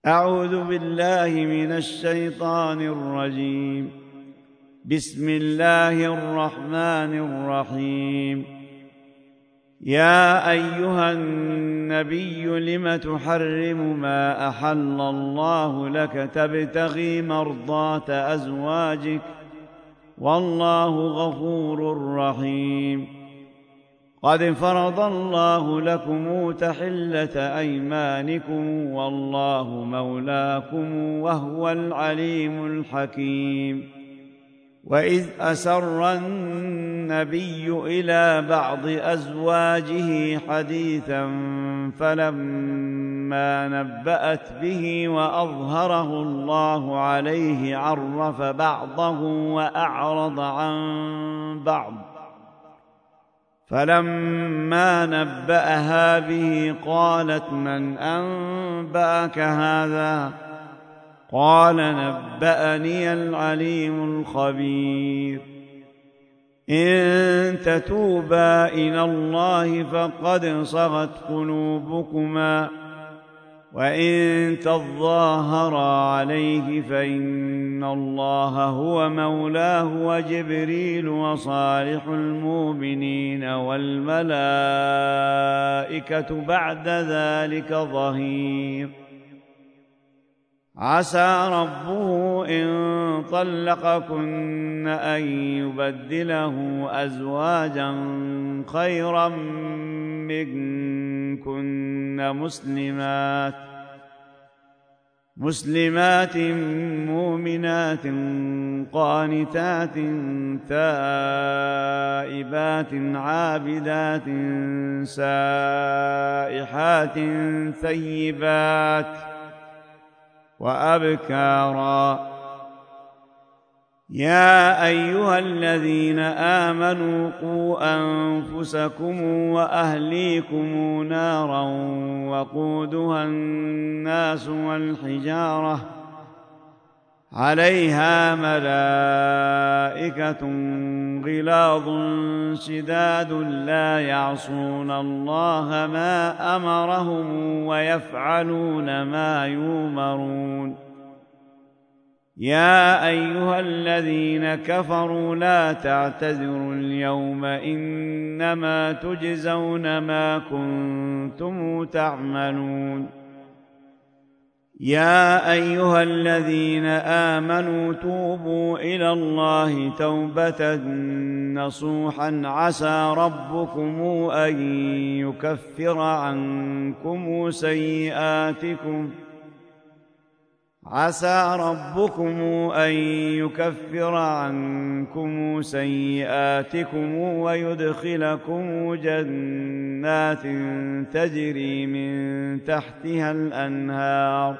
أعوذ بالله من الشيطان الرجيم. بسم الله الرحمن الرحيم. يا أيها النبي لم تحرم ما أحل الله لك تبتغي مرضات أزواجك والله غفور رحيم. قد فرض الله لكم تحلة أيمانكم والله مولاكم وهو العليم الحكيم. وإذ أسر النبي إلى بعض أزواجه حديثا فلما نبأت به وأظهره الله عليه عرف بعضه وأعرض عن بعض، فلما نبأها به قالت من أنبأك هذا؟ قال نبأني العليم الخبير. إن تتوبا إلى الله فقد صغت قلوبكما وإن تظاهرا عليه فإن الله هو مولاه وجبريل وصالح المؤمنين والملائكة بعد ذلك ظهير. عسى ربه إن طلقكن أن يبدله أزواجا خيرا منكن مسلمات مؤمنات قانتات تائبات عابدات سائحات ثيبات وأبكارا. يا أيها الذين آمنوا قوا أنفسكم وأهليكم نارا وقودها الناس والحجارة عليها ملائكة غلاظ شداد لا يعصون الله ما أمرهم ويفعلون ما يؤمرون. يا أيها الذين كفروا لا تعتذروا اليوم إنما تجزون ما كنتم تعملون. يا أيها الذين آمنوا توبوا إلى الله توبة نصوحا عسى ربكم أن يكفر عنكم سيئاتكم ويدخلكم جنات تجري من تحتها الأنهار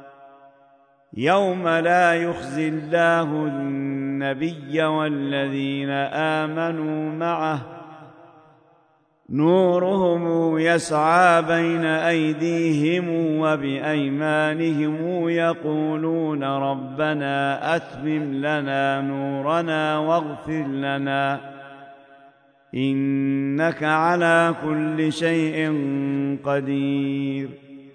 يوم لا يخزي الله النبي والذين آمنوا معه نورهم يسعى بين أيديهم وبأيمانهم يقولون ربنا أتمم لنا نورنا واغفر لنا إنك على كل شيء قدير.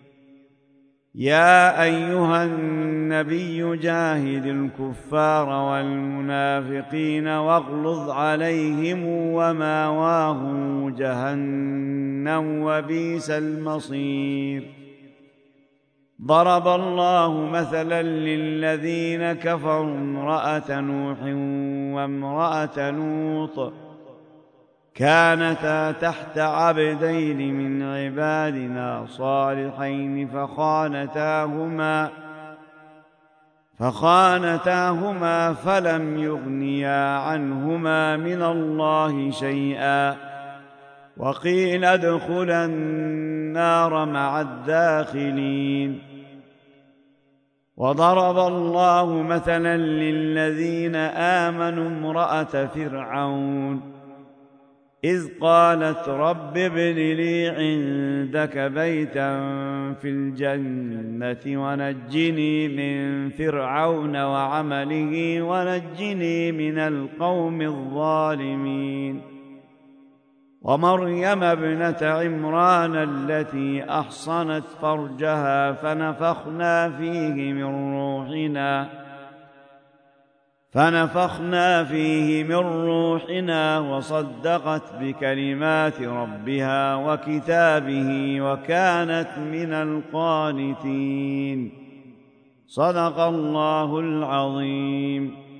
يا أيها النبي جاهد الكفار والمنافقين واغلظ عليهم ومأواهم جهنم وبئس المصير. ضرب الله مثلا للذين كفروا امرأة نوح وامرأة لوط كانتا تحت عبدين من عبادنا صالحين فخانتاهما فلم يغنيا عنهما من الله شيئا وقيل ادخلا النار مع الداخلين. وضرب الله مثلا للذين آمنوا امرأة فرعون إذ قالت رب ابن لي عندك بيتا في الجنة ونجني من فرعون وعمله ونجني من القوم الظالمين. ومريم ابنة عمران التي أحصنت فرجها فنفخنا فيه من روحنا وصدقت بكلمات ربها وكتابه وكانت من القانتين. صدق الله العظيم.